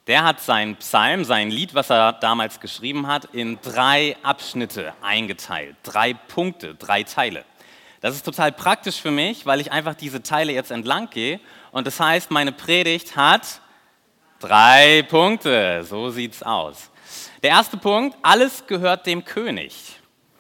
Der hat seinen Psalm, sein Lied, was er damals geschrieben hat, in 3 Abschnitte eingeteilt. 3 Punkte, 3 Teile. Das ist total praktisch für mich, weil ich einfach diese Teile jetzt entlang gehe. Und das heißt, meine Predigt hat 3 Punkte. So sieht's aus. Der erste Punkt, alles gehört dem König.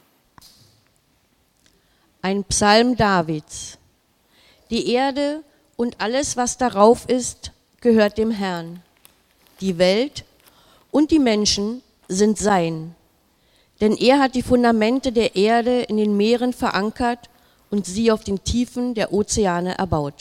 Ein Psalm Davids. Die Erde und alles, was darauf ist, gehört dem Herrn. Die Welt und die Menschen sind sein. Denn er hat die Fundamente der Erde in den Meeren verankert und sie auf den Tiefen der Ozeane erbaut.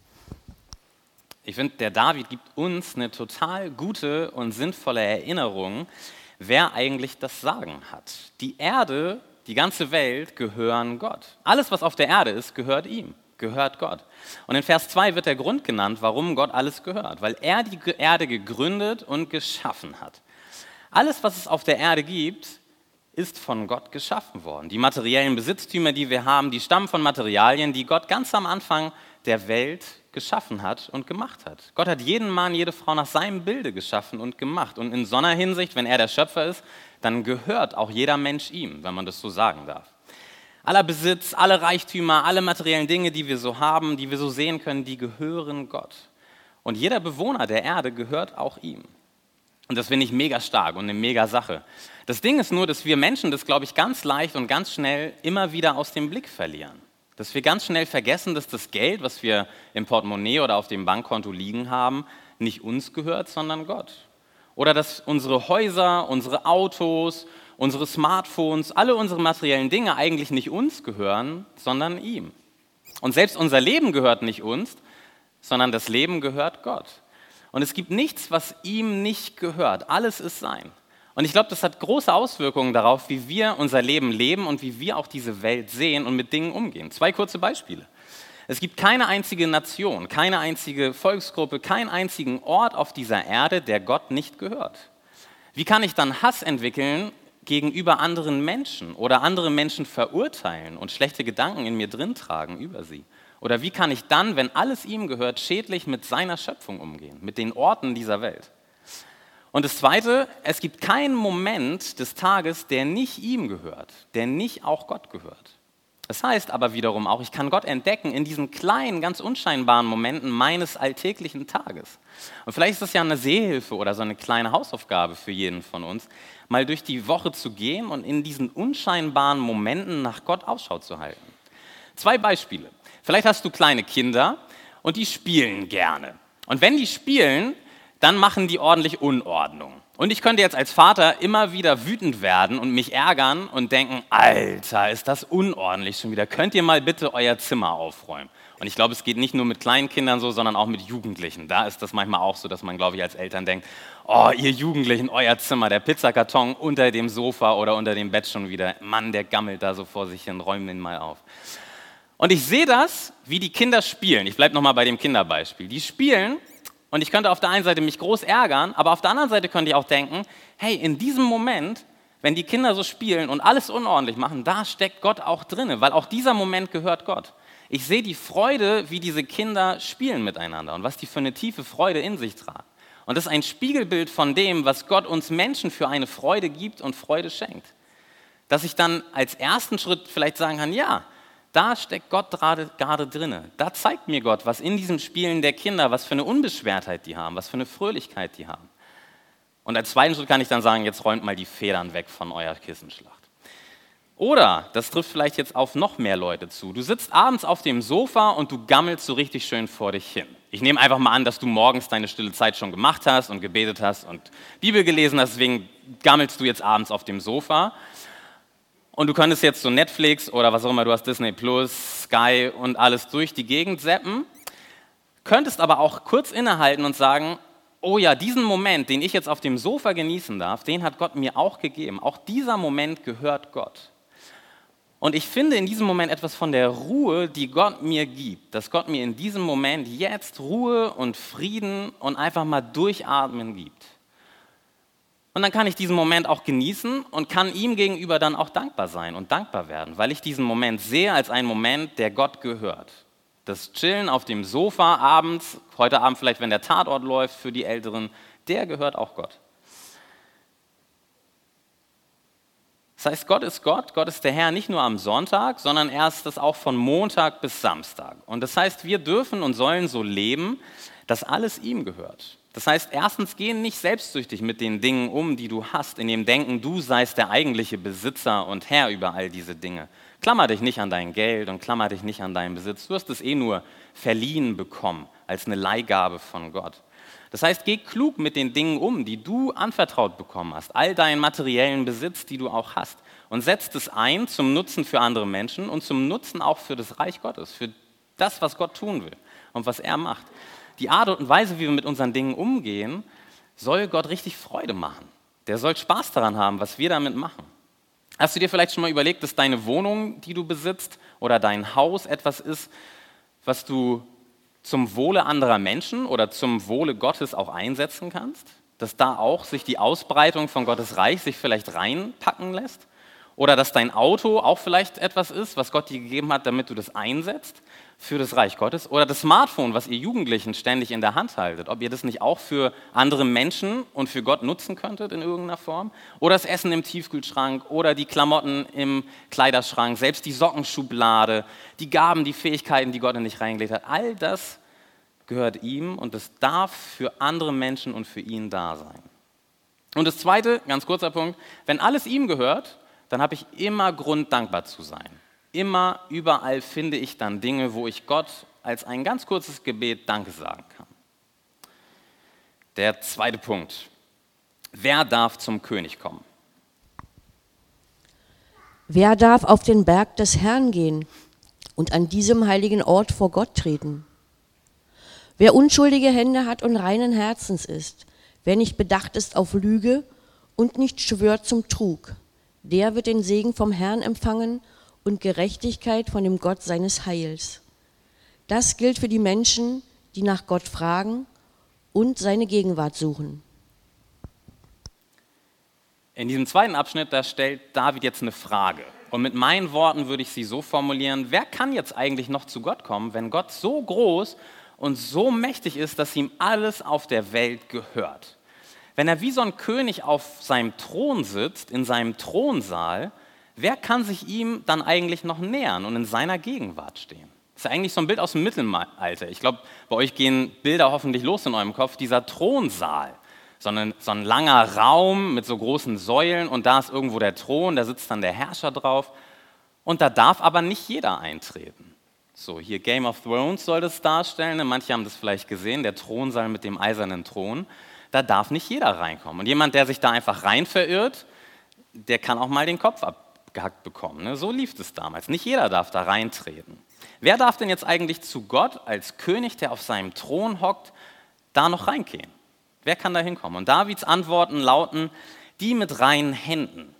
Ich finde, der David gibt uns eine total gute und sinnvolle Erinnerung, wer eigentlich das Sagen hat. Die Erde, die ganze Welt gehören Gott. Alles, was auf der Erde ist, gehört ihm, gehört Gott. Und in Vers 2 wird der Grund genannt, warum Gott alles gehört, weil er die Erde gegründet und geschaffen hat. Alles, was es auf der Erde gibt, ist von Gott geschaffen worden. Die materiellen Besitztümer, die wir haben, die stammen von Materialien, die Gott ganz am Anfang der Welt geschaffen hat und gemacht hat. Gott hat jeden Mann, jede Frau nach seinem Bilde geschaffen und gemacht. Und in so einer Hinsicht, wenn er der Schöpfer ist, dann gehört auch jeder Mensch ihm, wenn man das so sagen darf. Aller Besitz, alle Reichtümer, alle materiellen Dinge, die wir so haben, die wir so sehen können, die gehören Gott. Und jeder Bewohner der Erde gehört auch ihm. Und das finde ich mega stark und eine mega Sache. Das Ding ist nur, dass wir Menschen das, glaube ich, ganz leicht und ganz schnell immer wieder aus dem Blick verlieren. Dass wir ganz schnell vergessen, dass das Geld, was wir im Portemonnaie oder auf dem Bankkonto liegen haben, nicht uns gehört, sondern Gott. Oder dass unsere Häuser, unsere Autos, unsere Smartphones, alle unsere materiellen Dinge eigentlich nicht uns gehören, sondern ihm. Und selbst unser Leben gehört nicht uns, sondern das Leben gehört Gott. Und es gibt nichts, was ihm nicht gehört. Alles ist sein. Und ich glaube, das hat große Auswirkungen darauf, wie wir unser Leben leben und wie wir auch diese Welt sehen und mit Dingen umgehen. 2 kurze Beispiele. Es gibt keine einzige Nation, keine einzige Volksgruppe, keinen einzigen Ort auf dieser Erde, der Gott nicht gehört. Wie kann ich dann Hass entwickeln gegenüber anderen Menschen oder andere Menschen verurteilen und schlechte Gedanken in mir drin tragen über sie? Oder wie kann ich dann, wenn alles ihm gehört, schädlich mit seiner Schöpfung umgehen, mit den Orten dieser Welt? Und das Zweite, es gibt keinen Moment des Tages, der nicht ihm gehört, der nicht auch Gott gehört. Das heißt aber wiederum auch, ich kann Gott entdecken in diesen kleinen, ganz unscheinbaren Momenten meines alltäglichen Tages. Und vielleicht ist das ja eine Sehhilfe oder so eine kleine Hausaufgabe für jeden von uns, mal durch die Woche zu gehen und in diesen unscheinbaren Momenten nach Gott Ausschau zu halten. 2 Beispiele. Vielleicht hast du kleine Kinder und die spielen gerne. Und wenn die spielen, dann machen die ordentlich Unordnung. Und ich könnte jetzt als Vater immer wieder wütend werden und mich ärgern und denken, Alter, ist das unordentlich schon wieder. Könnt ihr mal bitte euer Zimmer aufräumen? Und ich glaube, es geht nicht nur mit kleinen Kindern so, sondern auch mit Jugendlichen. Da ist das manchmal auch so, dass man, glaube ich, als Eltern denkt, oh, ihr Jugendlichen, euer Zimmer, der Pizzakarton unter dem Sofa oder unter dem Bett schon wieder. Mann, der gammelt da so vor sich hin, räum den mal auf. Und ich sehe das, wie die Kinder spielen. Ich bleibe nochmal bei dem Kinderbeispiel. Die spielen und ich könnte auf der einen Seite mich groß ärgern, aber auf der anderen Seite könnte ich auch denken, hey, in diesem Moment, wenn die Kinder so spielen und alles unordentlich machen, da steckt Gott auch drin, weil auch dieser Moment gehört Gott. Ich sehe die Freude, wie diese Kinder spielen miteinander und was die für eine tiefe Freude in sich tragen. Und das ist ein Spiegelbild von dem, was Gott uns Menschen für eine Freude gibt und Freude schenkt. Dass ich dann als ersten Schritt vielleicht sagen kann, ja, da steckt Gott gerade drinne. Da zeigt mir Gott, was in diesem Spielen der Kinder, was für eine Unbeschwertheit die haben, was für eine Fröhlichkeit die haben. Und als zweiten Schritt kann ich dann sagen, jetzt räumt mal die Federn weg von eurer Kissenschlacht. Oder, das trifft vielleicht jetzt auf noch mehr Leute zu, du sitzt abends auf dem Sofa und du gammelst so richtig schön vor dich hin. Ich nehme einfach mal an, dass du morgens deine stille Zeit schon gemacht hast und gebetet hast und Bibel gelesen hast, deswegen gammelst du jetzt abends auf dem Sofa. Und du könntest jetzt so Netflix oder was auch immer, du hast Disney Plus, Sky und alles durch die Gegend zappen, könntest aber auch kurz innehalten und sagen, oh ja, diesen Moment, den ich jetzt auf dem Sofa genießen darf, den hat Gott mir auch gegeben. Auch dieser Moment gehört Gott. Und ich finde in diesem Moment etwas von der Ruhe, die Gott mir gibt, dass Gott mir in diesem Moment jetzt Ruhe und Frieden und einfach mal durchatmen gibt. Und dann kann ich diesen Moment auch genießen und kann ihm gegenüber dann auch dankbar sein und dankbar werden, weil ich diesen Moment sehe als einen Moment, der Gott gehört. Das Chillen auf dem Sofa abends, heute Abend vielleicht, wenn der Tatort läuft für die Älteren, der gehört auch Gott. Das heißt, Gott ist der Herr nicht nur am Sonntag, sondern er ist das auch von Montag bis Samstag. Und das heißt, wir dürfen und sollen so leben, dass alles ihm gehört. Das heißt, erstens, geh nicht selbstsüchtig mit den Dingen um, die du hast, in dem Denken, du seist der eigentliche Besitzer und Herr über all diese Dinge. Klammer dich nicht an dein Geld und klammer dich nicht an deinen Besitz. Du hast es nur verliehen bekommen als eine Leihgabe von Gott. Das heißt, geh klug mit den Dingen um, die du anvertraut bekommen hast, all deinen materiellen Besitz, die du auch hast, und setz es ein zum Nutzen für andere Menschen und zum Nutzen auch für das Reich Gottes, für das, was Gott tun will und was er macht. Die Art und Weise, wie wir mit unseren Dingen umgehen, soll Gott richtig Freude machen. Der soll Spaß daran haben, was wir damit machen. Hast du dir vielleicht schon mal überlegt, dass deine Wohnung, die du besitzt, oder dein Haus etwas ist, was du zum Wohle anderer Menschen oder zum Wohle Gottes auch einsetzen kannst? Dass da auch sich die Ausbreitung von Gottes Reich sich vielleicht reinpacken lässt? Oder dass dein Auto auch vielleicht etwas ist, was Gott dir gegeben hat, damit du das einsetzt für das Reich Gottes? Oder das Smartphone, was ihr Jugendlichen ständig in der Hand haltet, ob ihr das nicht auch für andere Menschen und für Gott nutzen könntet in irgendeiner Form? Oder das Essen im Tiefkühlschrank oder die Klamotten im Kleiderschrank, selbst die Sockenschublade, die Gaben, die Fähigkeiten, die Gott in dich reingelegt hat. All das gehört ihm und es darf für andere Menschen und für ihn da sein. Und das Zweite, ganz kurzer Punkt, wenn alles ihm gehört, dann habe ich immer Grund, dankbar zu sein. Immer, überall finde ich dann Dinge, wo ich Gott als ein ganz kurzes Gebet Danke sagen kann. Der zweite Punkt. Wer darf zum König kommen? Wer darf auf den Berg des Herrn gehen und an diesem heiligen Ort vor Gott treten? Wer unschuldige Hände hat und reinen Herzens ist, wer nicht bedacht ist auf Lüge und nicht schwört zum Trug, der wird den Segen vom Herrn empfangen und Gerechtigkeit von dem Gott seines Heils. Das gilt für die Menschen, die nach Gott fragen und seine Gegenwart suchen. In diesem zweiten Abschnitt, da stellt David jetzt eine Frage. Und mit meinen Worten würde ich sie so formulieren: Wer kann jetzt eigentlich noch zu Gott kommen, wenn Gott so groß und so mächtig ist, dass ihm alles auf der Welt gehört? Wenn er wie so ein König auf seinem Thron sitzt, in seinem Thronsaal, wer kann sich ihm dann eigentlich noch nähern und in seiner Gegenwart stehen? Das ist eigentlich so ein Bild aus dem Mittelalter. Ich glaube, bei euch gehen Bilder hoffentlich los in eurem Kopf. Dieser Thronsaal, so ein langer Raum mit so großen Säulen und da ist irgendwo der Thron, da sitzt dann der Herrscher drauf und da darf aber nicht jeder eintreten. So, hier Game of Thrones soll das darstellen, manche haben das vielleicht gesehen, der Thronsaal mit dem eisernen Thron. Da darf nicht jeder reinkommen. Und jemand, der sich da einfach rein verirrt, der kann auch mal den Kopf abgehackt bekommen. Ne? So lief es damals. Nicht jeder darf da reintreten. Wer darf denn jetzt eigentlich zu Gott als König, der auf seinem Thron hockt, da noch reingehen? Wer kann da hinkommen? Und Davids Antworten lauten: die mit reinen Händen.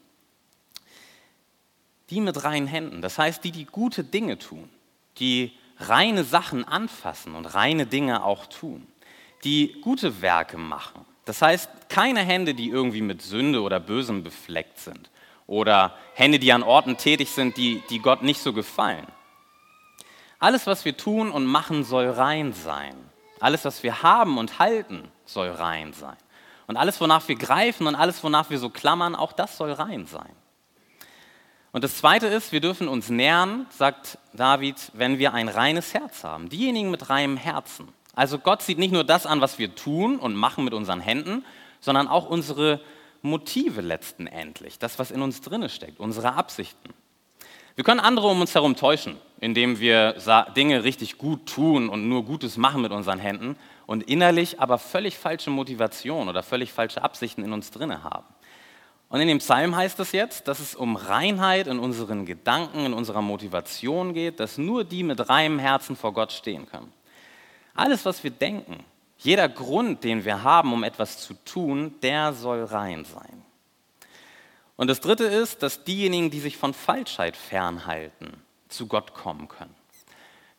Die mit reinen Händen. Das heißt, die gute Dinge tun, die reine Sachen anfassen und reine Dinge auch tun, die gute Werke machen. Das heißt, keine Hände, die irgendwie mit Sünde oder Bösem befleckt sind oder Hände, die an Orten tätig sind, die Gott nicht so gefallen. Alles, was wir tun und machen, soll rein sein. Alles, was wir haben und halten, soll rein sein. Und alles, wonach wir greifen und alles, wonach wir so klammern, auch das soll rein sein. Und das Zweite ist, wir dürfen uns nähern, sagt David, wenn wir ein reines Herz haben. Diejenigen mit reinem Herzen. Also Gott sieht nicht nur das an, was wir tun und machen mit unseren Händen, sondern auch unsere Motive letztendlich, das, was in uns drinne steckt, unsere Absichten. Wir können andere um uns herum täuschen, indem wir Dinge richtig gut tun und nur Gutes machen mit unseren Händen und innerlich aber völlig falsche Motivation oder völlig falsche Absichten in uns drinne haben. Und in dem Psalm heißt es jetzt, dass es um Reinheit in unseren Gedanken, in unserer Motivation geht, dass nur die mit reinem Herzen vor Gott stehen können. Alles, was wir denken, jeder Grund, den wir haben, um etwas zu tun, der soll rein sein. Und das Dritte ist, dass diejenigen, die sich von Falschheit fernhalten, zu Gott kommen können.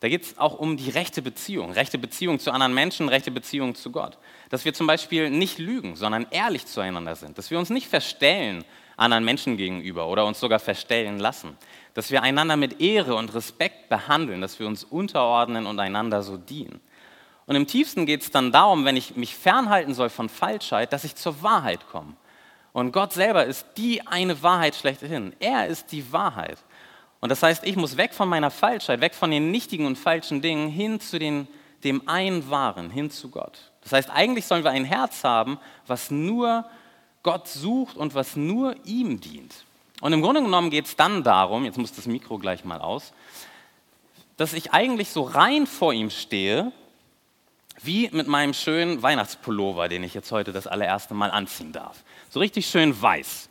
Da geht es auch um die rechte Beziehung zu anderen Menschen, rechte Beziehung zu Gott. Dass wir zum Beispiel nicht lügen, sondern ehrlich zueinander sind. Dass wir uns nicht verstellen anderen Menschen gegenüber oder uns sogar verstellen lassen. Dass wir einander mit Ehre und Respekt behandeln, dass wir uns unterordnen und einander so dienen. Und im tiefsten geht es dann darum, wenn ich mich fernhalten soll von Falschheit, dass ich zur Wahrheit komme. Und Gott selber ist die eine Wahrheit schlechthin. Er ist die Wahrheit. Und das heißt, ich muss weg von meiner Falschheit, weg von den nichtigen und falschen Dingen, hin zu dem einen Wahren, hin zu Gott. Das heißt, eigentlich sollen wir ein Herz haben, was nur Gott sucht und was nur ihm dient. Und im Grunde genommen geht es dann darum, jetzt muss das Mikro gleich mal aus, dass ich eigentlich so rein vor ihm stehe, wie mit meinem schönen Weihnachtspullover, den ich jetzt heute das allererste Mal anziehen darf. So richtig schön weiß.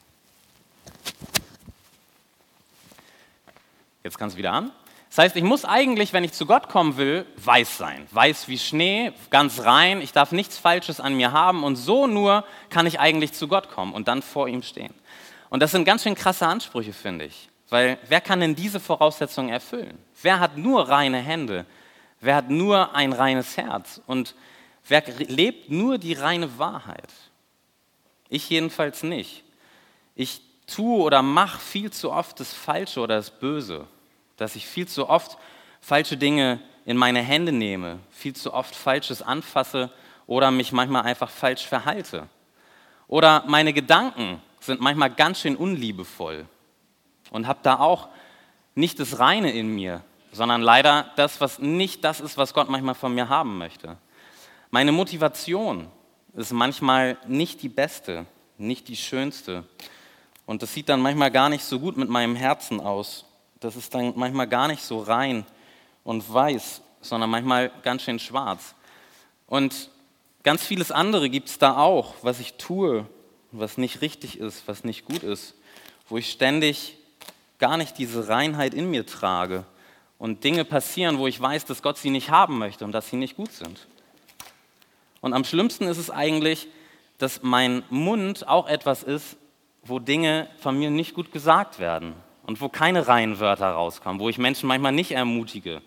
Jetzt kann es wieder an. Das heißt, ich muss eigentlich, wenn ich zu Gott kommen will, weiß sein. Weiß wie Schnee, ganz rein. Ich darf nichts Falsches an mir haben. Und so nur kann ich eigentlich zu Gott kommen und dann vor ihm stehen. Und das sind ganz schön krasse Ansprüche, finde ich. Weil wer kann denn diese Voraussetzungen erfüllen? Wer hat nur reine Hände? Wer hat nur ein reines Herz? Und wer lebt nur die reine Wahrheit? Ich jedenfalls nicht. Ich tue oder mache viel zu oft das Falsche oder das Böse. Dass ich viel zu oft falsche Dinge in meine Hände nehme, viel zu oft Falsches anfasse oder mich manchmal einfach falsch verhalte. Oder meine Gedanken sind manchmal ganz schön unliebevoll und habe da auch nicht das Reine in mir, sondern leider das, was nicht das ist, was Gott manchmal von mir haben möchte. Meine Motivation ist manchmal nicht die beste, nicht die schönste. Und das sieht dann manchmal gar nicht so gut mit meinem Herzen aus. Das ist dann manchmal gar nicht so rein und weiß, sondern manchmal ganz schön schwarz. Und ganz vieles andere gibt es da auch, was ich tue, was nicht richtig ist, was nicht gut ist, wo ich ständig gar nicht diese Reinheit in mir trage und Dinge passieren, wo ich weiß, dass Gott sie nicht haben möchte und dass sie nicht gut sind. Und am schlimmsten ist es eigentlich, dass mein Mund auch etwas ist, wo Dinge von mir nicht gut gesagt werden und wo keine reinen Wörter rauskommen, wo ich Menschen manchmal nicht ermutige.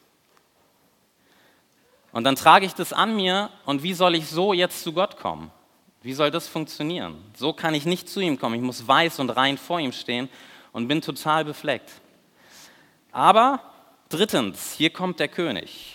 Und dann trage ich das an mir und wie soll ich so jetzt zu Gott kommen? Wie soll das funktionieren? So kann ich nicht zu ihm kommen. Ich muss weiß und rein vor ihm stehen und bin total befleckt. Aber drittens, hier kommt der König.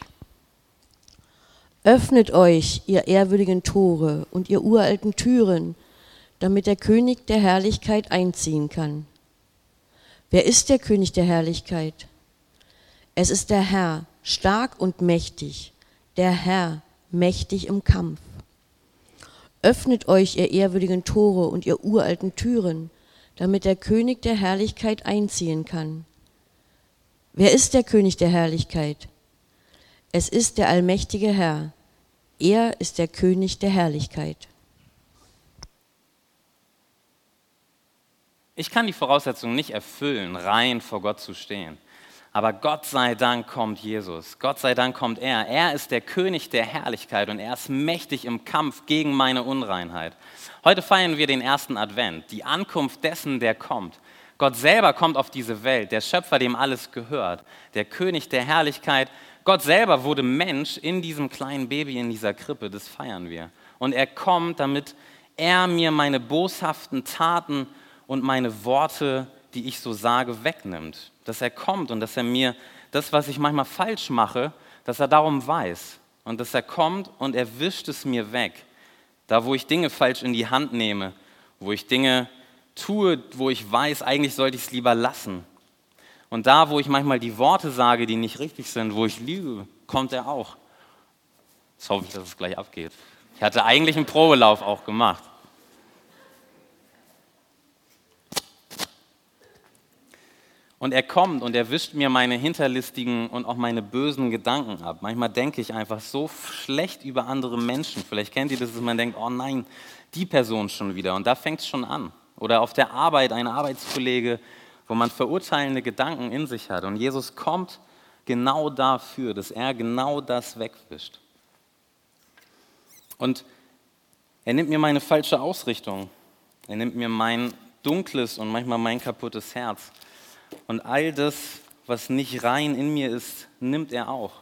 Öffnet euch, ihr ehrwürdigen Tore und ihr uralten Türen, damit der König der Herrlichkeit einziehen kann. Wer ist der König der Herrlichkeit? Es ist der Herr, stark und mächtig, der Herr, mächtig im Kampf. Öffnet euch, ihr ehrwürdigen Tore und ihr uralten Türen, damit der König der Herrlichkeit einziehen kann. Wer ist der König der Herrlichkeit? Es ist der allmächtige Herr. Er ist der König der Herrlichkeit. Ich kann die Voraussetzungen nicht erfüllen, rein vor Gott zu stehen. Aber Gott sei Dank kommt Jesus. Gott sei Dank kommt er. Er ist der König der Herrlichkeit und er ist mächtig im Kampf gegen meine Unreinheit. Heute feiern wir den ersten Advent, die Ankunft dessen, der kommt. Gott selber kommt auf diese Welt, der Schöpfer, dem alles gehört, der König der Herrlichkeit. Gott selber wurde Mensch in diesem kleinen Baby in dieser Krippe, das feiern wir. Und er kommt, damit er mir meine boshaften Taten und meine Worte, die ich so sage, wegnimmt. Dass er kommt und dass er mir das, was ich manchmal falsch mache, dass er darum weiß. Und dass er kommt und er wischt es mir weg. Da, wo ich Dinge falsch in die Hand nehme, wo ich Dinge tue, wo ich weiß, eigentlich sollte ich es lieber lassen. Und da, wo ich manchmal die Worte sage, die nicht richtig sind, wo ich lüge, kommt er auch. Jetzt hoffe ich, dass es gleich abgeht. Ich hatte eigentlich einen Probelauf auch gemacht. Und er kommt und er wischt mir meine hinterlistigen und auch meine bösen Gedanken ab. Manchmal denke ich einfach so schlecht über andere Menschen. Vielleicht kennt ihr das, dass man denkt, oh nein, die Person schon wieder. Und da fängt es schon an. Oder auf der Arbeit, ein Arbeitskollege, wo man verurteilende Gedanken in sich hat. Und Jesus kommt genau dafür, dass er genau das wegwischt. Und er nimmt mir meine falsche Ausrichtung. Er nimmt mir mein dunkles und manchmal mein kaputtes Herz. Und all das, was nicht rein in mir ist, nimmt er auch.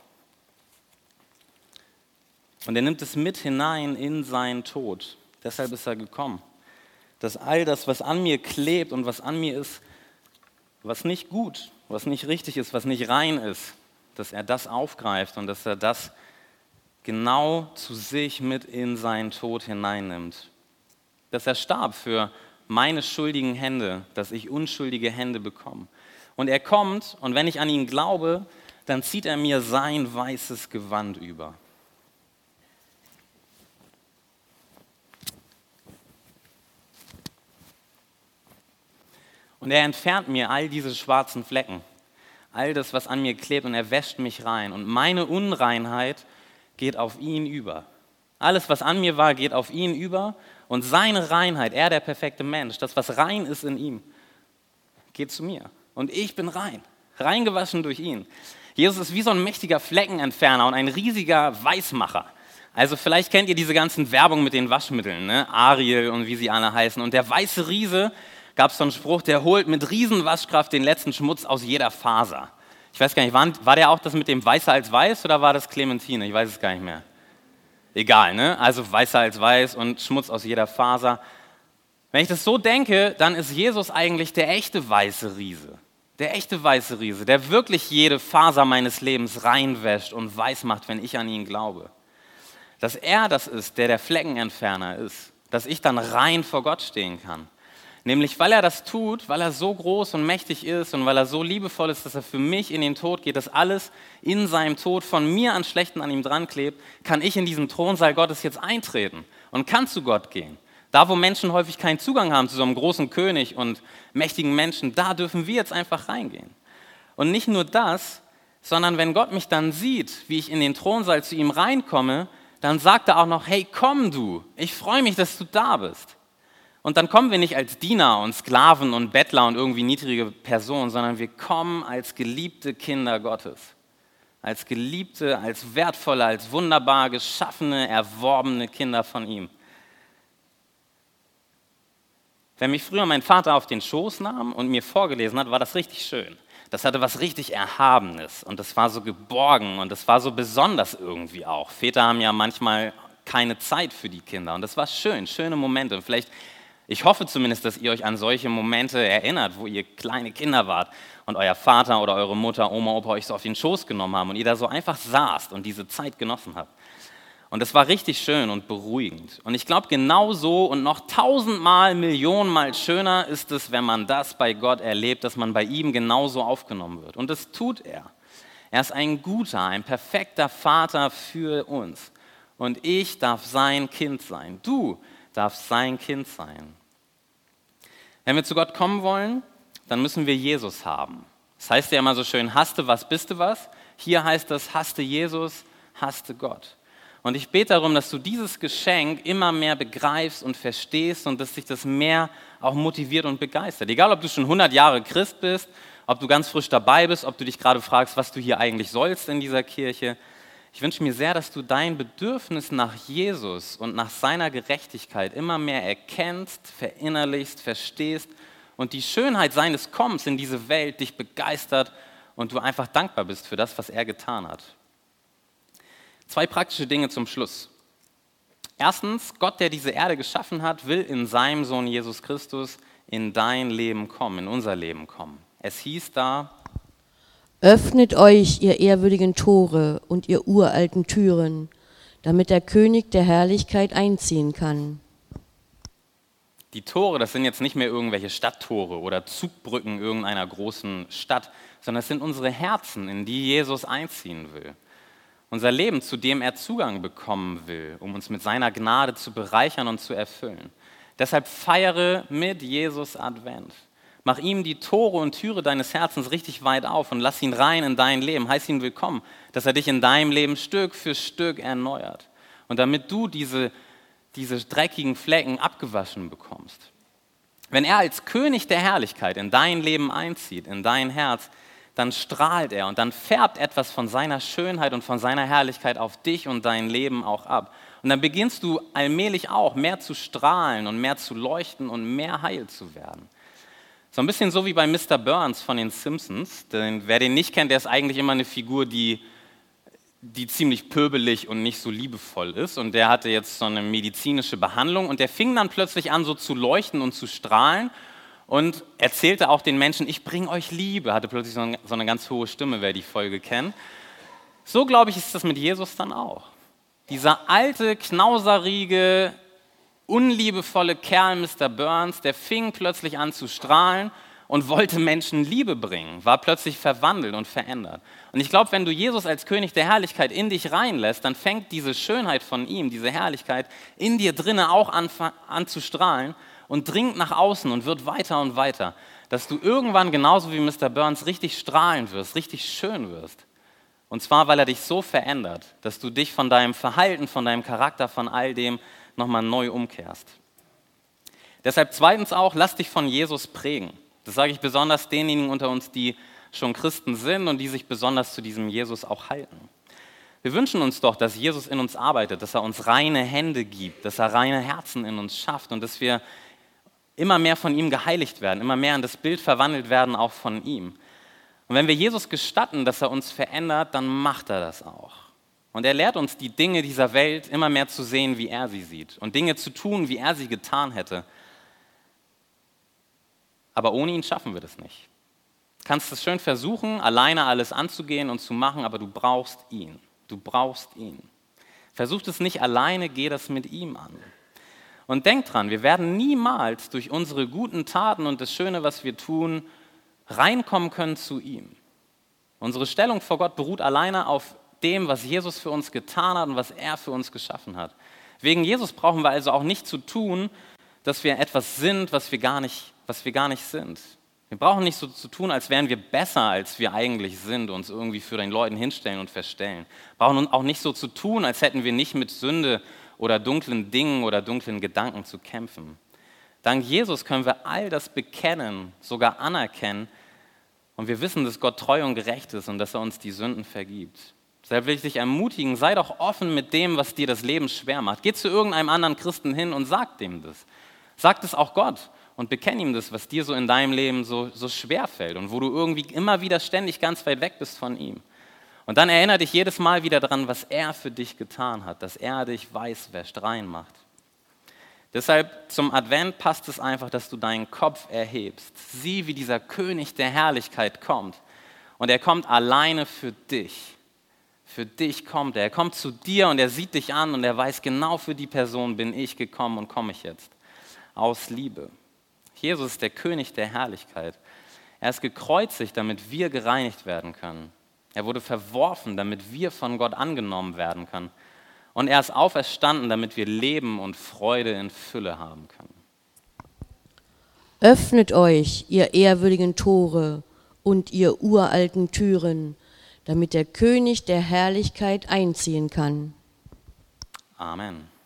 Und er nimmt es mit hinein in seinen Tod. Deshalb ist er gekommen. Dass all das, was an mir klebt und was an mir ist, was nicht gut, was nicht richtig ist, was nicht rein ist, dass er das aufgreift und dass er das genau zu sich mit in seinen Tod hineinnimmt. Dass er starb für meine schuldigen Hände, dass ich unschuldige Hände bekomme. Und er kommt, und wenn ich an ihn glaube, dann zieht er mir sein weißes Gewand über. Und er entfernt mir all diese schwarzen Flecken, all das, was an mir klebt, und er wäscht mich rein. Und meine Unreinheit geht auf ihn über. Alles, was an mir war, geht auf ihn über. Und seine Reinheit, er der perfekte Mensch, das, was rein ist in ihm, geht zu mir. Und ich bin rein, reingewaschen durch ihn. Jesus ist wie so ein mächtiger Fleckenentferner und ein riesiger Weißmacher. Also vielleicht kennt ihr diese ganzen Werbung mit den Waschmitteln, ne? Ariel und wie sie alle heißen. Und der weiße Riese, gab es so einen Spruch, der holt mit Riesenwaschkraft den letzten Schmutz aus jeder Faser. Ich weiß gar nicht, war der auch das mit dem Weißer als Weiß oder war das Clementine? Ich weiß es gar nicht mehr. Egal, ne? Also weißer als weiß und Schmutz aus jeder Faser. Wenn ich das so denke, dann ist Jesus eigentlich der echte weiße Riese. Der echte weiße Riese, der wirklich jede Faser meines Lebens reinwäscht und weiß macht, wenn ich an ihn glaube. Dass er das ist, der Fleckenentferner ist. Dass ich dann rein vor Gott stehen kann. Nämlich, weil er das tut, weil er so groß und mächtig ist und weil er so liebevoll ist, dass er für mich in den Tod geht, dass alles in seinem Tod von mir an Schlechten an ihm dran klebt, kann ich in diesen Thronsaal Gottes jetzt eintreten und kann zu Gott gehen. Da, wo Menschen häufig keinen Zugang haben zu so einem großen König und mächtigen Menschen, da dürfen wir jetzt einfach reingehen. Und nicht nur das, sondern wenn Gott mich dann sieht, wie ich in den Thronsaal zu ihm reinkomme, dann sagt er auch noch, hey, komm du, ich freue mich, dass du da bist. Und dann kommen wir nicht als Diener und Sklaven und Bettler und irgendwie niedrige Personen, sondern wir kommen als geliebte Kinder Gottes. Als geliebte, als wertvolle, als wunderbar geschaffene, erworbene Kinder von ihm. Wenn mich früher mein Vater auf den Schoß nahm und mir vorgelesen hat, war das richtig schön. Das hatte was richtig Erhabenes und das war so geborgen und das war so besonders irgendwie auch. Väter haben ja manchmal keine Zeit für die Kinder und das war schön, schöne Momente. Und vielleicht, ich hoffe zumindest, dass ihr euch an solche Momente erinnert, wo ihr kleine Kinder wart und euer Vater oder eure Mutter, Oma, Opa euch so auf den Schoß genommen haben und ihr da so einfach saßt und diese Zeit genossen habt. Und das war richtig schön und beruhigend. Und ich glaube, genauso und noch 1000-mal, Millionenmal schöner ist es, wenn man das bei Gott erlebt, dass man bei ihm genauso aufgenommen wird. Und das tut er. Er ist ein guter, ein perfekter Vater für uns. Und ich darf sein Kind sein. Du darfst sein Kind sein. Wenn wir zu Gott kommen wollen, dann müssen wir Jesus haben. Das heißt ja immer so schön, hasste was, bist du was. Hier heißt das, hasste Jesus, hasste Gott. Und ich bete darum, dass du dieses Geschenk immer mehr begreifst und verstehst und dass dich das mehr auch motiviert und begeistert. Egal, ob du schon 100 Jahre Christ bist, ob du ganz frisch dabei bist, ob du dich gerade fragst, was du hier eigentlich sollst in dieser Kirche. Ich wünsche mir sehr, dass du dein Bedürfnis nach Jesus und nach seiner Gerechtigkeit immer mehr erkennst, verinnerlichst, verstehst und die Schönheit seines Kommens in diese Welt dich begeistert und du einfach dankbar bist für das, was er getan hat. 2 praktische Dinge zum Schluss. Erstens, Gott, der diese Erde geschaffen hat, will in seinem Sohn Jesus Christus in dein Leben kommen, in unser Leben kommen. Es hieß da: Öffnet euch, ihr ehrwürdigen Tore und ihr uralten Türen, damit der König der Herrlichkeit einziehen kann. Die Tore, das sind jetzt nicht mehr irgendwelche Stadttore oder Zugbrücken irgendeiner großen Stadt, sondern es sind unsere Herzen, in die Jesus einziehen will. Unser Leben, zu dem er Zugang bekommen will, um uns mit seiner Gnade zu bereichern und zu erfüllen. Deshalb feiere mit Jesus Advent. Mach ihm die Tore und Türe deines Herzens richtig weit auf und lass ihn rein in dein Leben. Heiß ihn willkommen, dass er dich in deinem Leben Stück für Stück erneuert. Und damit du diese dreckigen Flecken abgewaschen bekommst. Wenn er als König der Herrlichkeit in dein Leben einzieht, in dein Herz, dann strahlt er und dann färbt etwas von seiner Schönheit und von seiner Herrlichkeit auf dich und dein Leben auch ab. Und dann beginnst du allmählich auch mehr zu strahlen und mehr zu leuchten und mehr heil zu werden. So ein bisschen so wie bei Mr. Burns von den Simpsons. Denn wer den nicht kennt, der ist eigentlich immer eine Figur, die ziemlich pöbelig und nicht so liebevoll ist. Und der hatte jetzt so eine medizinische Behandlung und der fing dann plötzlich an, so zu leuchten und zu strahlen und erzählte auch den Menschen, ich bringe euch Liebe, hatte plötzlich so eine ganz hohe Stimme, wer die Folge kennt. So, glaube ich, ist das mit Jesus dann auch. Dieser alte, knauserige, unliebevolle Kerl, Mr. Burns, der fing plötzlich an zu strahlen und wollte Menschen Liebe bringen, war plötzlich verwandelt und verändert. Und ich glaube, wenn du Jesus als König der Herrlichkeit in dich reinlässt, dann fängt diese Schönheit von ihm, diese Herrlichkeit in dir drinnen auch an zu strahlen und dringt nach außen und wird weiter und weiter, dass du irgendwann genauso wie Mr. Burns richtig strahlen wirst, richtig schön wirst. Und zwar, weil er dich so verändert, dass du dich von deinem Verhalten, von deinem Charakter, von all dem nochmal neu umkehrst. Deshalb zweitens auch, lass dich von Jesus prägen. Das sage ich besonders denjenigen unter uns, die schon Christen sind und die sich besonders zu diesem Jesus auch halten. Wir wünschen uns doch, dass Jesus in uns arbeitet, dass er uns reine Hände gibt, dass er reine Herzen in uns schafft und dass wir immer mehr von ihm geheiligt werden, immer mehr in das Bild verwandelt werden, auch von ihm. Und wenn wir Jesus gestatten, dass er uns verändert, dann macht er das auch. Und er lehrt uns, die Dinge dieser Welt immer mehr zu sehen, wie er sie sieht und Dinge zu tun, wie er sie getan hätte. Aber ohne ihn schaffen wir das nicht. Du kannst es schön versuchen, alleine alles anzugehen und zu machen, aber du brauchst ihn. Du brauchst ihn. Versuch es nicht alleine, geh das mit ihm an. Und denk dran, wir werden niemals durch unsere guten Taten und das Schöne, was wir tun, reinkommen können zu ihm. Unsere Stellung vor Gott beruht alleine auf dem, was Jesus für uns getan hat und was er für uns geschaffen hat. Wegen Jesus brauchen wir also auch nicht zu tun, dass wir etwas sind, was wir gar nicht sind. Wir brauchen nicht so zu tun, als wären wir besser, als wir eigentlich sind, uns irgendwie für den Leuten hinstellen und verstellen. Wir brauchen auch nicht so zu tun, als hätten wir nicht mit Sünde oder dunklen Dingen oder dunklen Gedanken zu kämpfen. Dank Jesus können wir all das bekennen, sogar anerkennen und wir wissen, dass Gott treu und gerecht ist und dass er uns die Sünden vergibt. Deshalb will ich dich ermutigen, sei doch offen mit dem, was dir das Leben schwer macht. Geh zu irgendeinem anderen Christen hin und sag dem das. Sag das auch Gott und bekenn ihm das, was dir so in deinem Leben so schwer fällt und wo du irgendwie immer wieder ständig ganz weit weg bist von ihm. Und dann erinnere dich jedes Mal wieder daran, was er für dich getan hat, dass er dich weiß wäscht, rein macht. Deshalb zum Advent passt es einfach, dass du deinen Kopf erhebst. Sieh, wie dieser König der Herrlichkeit kommt. Und er kommt alleine für dich. Für dich kommt er. Er kommt zu dir und er sieht dich an und er weiß, genau für die Person bin ich gekommen und komme ich jetzt. Aus Liebe. Jesus ist der König der Herrlichkeit. Er ist gekreuzigt, damit wir gereinigt werden können. Er wurde verworfen, damit wir von Gott angenommen werden können. Und er ist auferstanden, damit wir Leben und Freude in Fülle haben können. Öffnet euch, ihr ehrwürdigen Tore und ihr uralten Türen, damit der König der Herrlichkeit einziehen kann. Amen.